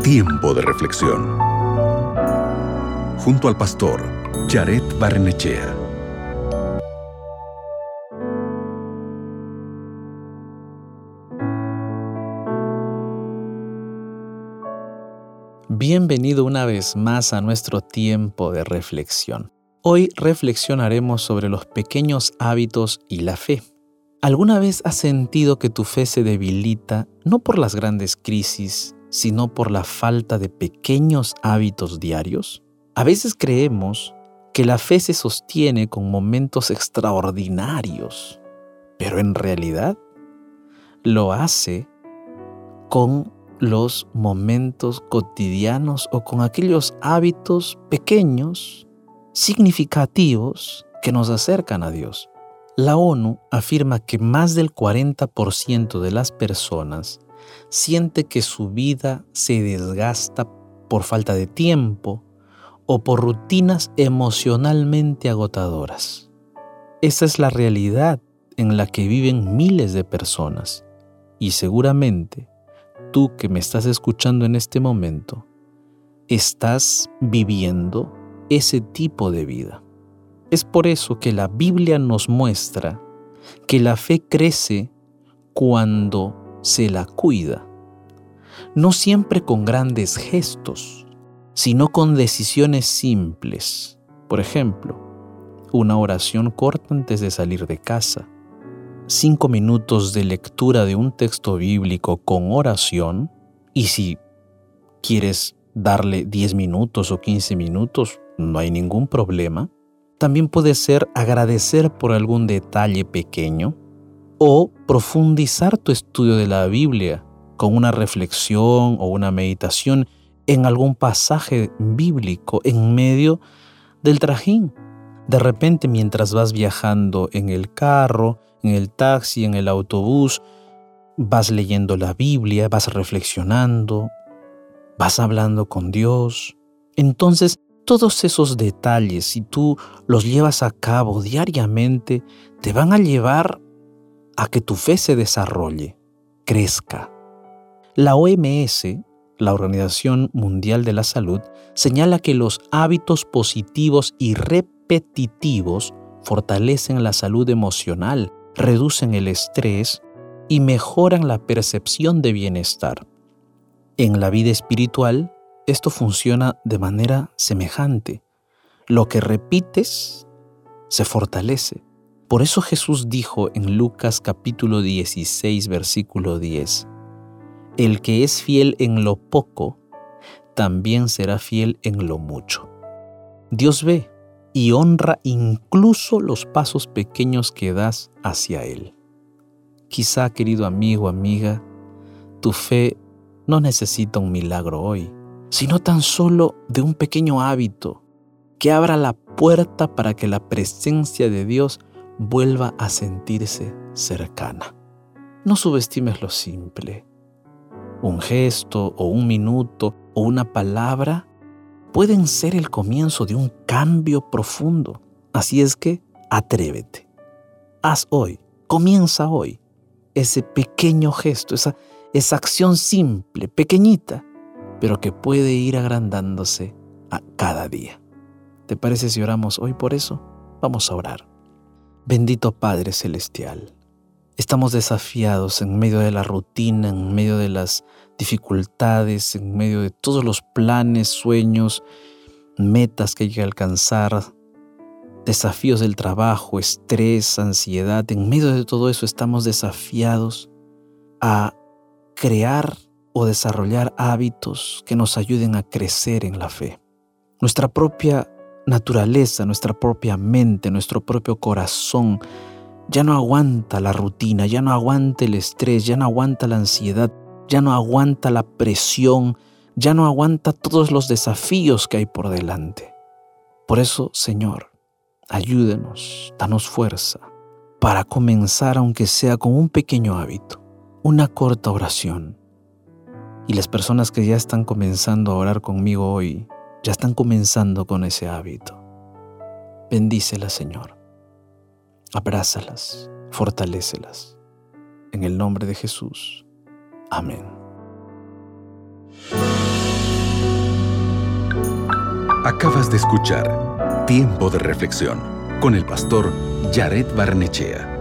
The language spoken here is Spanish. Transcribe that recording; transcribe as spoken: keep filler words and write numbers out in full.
Tiempo de reflexión. Junto al pastor Jared Barrenechea. Bienvenido una vez más a nuestro tiempo de reflexión. Hoy reflexionaremos sobre los pequeños hábitos y la fe. ¿Alguna vez has sentido que tu fe se debilita no por las grandes crisis, sino por la falta de pequeños hábitos diarios? A veces creemos que la fe se sostiene con momentos extraordinarios, pero en realidad lo hace con los momentos cotidianos o con aquellos hábitos pequeños, significativos, que nos acercan a Dios. La ONU afirma que más del cuarenta por ciento de las personas siente que su vida se desgasta por falta de tiempo o por rutinas emocionalmente agotadoras. Esa es la realidad en la que viven miles de personas y seguramente tú que me estás escuchando en este momento, estás viviendo ese tipo de vida. Es por eso que la Biblia nos muestra que la fe crece cuando se la cuida. No siempre con grandes gestos, sino con decisiones simples. Por ejemplo, una oración corta antes de salir de casa, cinco minutos de lectura de un texto bíblico con oración, y si quieres darle diez minutos o quince minutos, no hay ningún problema. También puede ser agradecer por algún detalle pequeño o profundizar tu estudio de la Biblia con una reflexión o una meditación en algún pasaje bíblico en medio del trajín. De repente, mientras vas viajando en el carro, en el taxi, en el autobús, vas leyendo la Biblia, vas reflexionando, vas hablando con Dios. Entonces, todos esos detalles, si tú los llevas a cabo diariamente, te van a llevar a que tu fe se desarrolle, crezca. La O M S, la Organización Mundial de la Salud, señala que los hábitos positivos y repetitivos fortalecen la salud emocional, reducen el estrés y mejoran la percepción de bienestar. En la vida espiritual, esto funciona de manera semejante. Lo que repites se fortalece. Por eso Jesús dijo en Lucas capítulo dieciséis, versículo diez, «El que es fiel en lo poco, también será fiel en lo mucho». Dios ve y honra incluso los pasos pequeños que das hacia Él. Quizá, querido amigo, amiga, tu fe no necesita un milagro hoy, sino tan solo de un pequeño hábito que abra la puerta para que la presencia de Dios vuelva a sentirse cercana. No subestimes lo simple. Un gesto o un minuto o una palabra pueden ser el comienzo de un cambio profundo. Así es que atrévete. Haz hoy, comienza hoy, ese pequeño gesto, esa, esa acción simple, pequeñita, pero que puede ir agrandándose a cada día. ¿Te parece si oramos hoy por eso? Vamos a orar. Bendito Padre Celestial, estamos desafiados en medio de la rutina, en medio de las dificultades, en medio de todos los planes, sueños, metas que hay que alcanzar, desafíos del trabajo, estrés, ansiedad. En medio de todo eso estamos desafiados a crear o desarrollar hábitos que nos ayuden a crecer en la fe. Nuestra propia naturaleza, nuestra propia mente, nuestro propio corazón ya no aguanta la rutina, ya no aguanta el estrés, ya no aguanta la ansiedad, ya no aguanta la presión, ya no aguanta todos los desafíos que hay por delante. Por eso, Señor, ayúdenos, danos fuerza para comenzar, aunque sea con un pequeño hábito, una corta oración. Y las personas que ya están comenzando a orar conmigo hoy, ya están comenzando con ese hábito. Bendícelas, Señor. Abrázalas, fortalécelas. En el nombre de Jesús. Amén. Acabas de escuchar Tiempo de Reflexión con el pastor Jared Barnechea.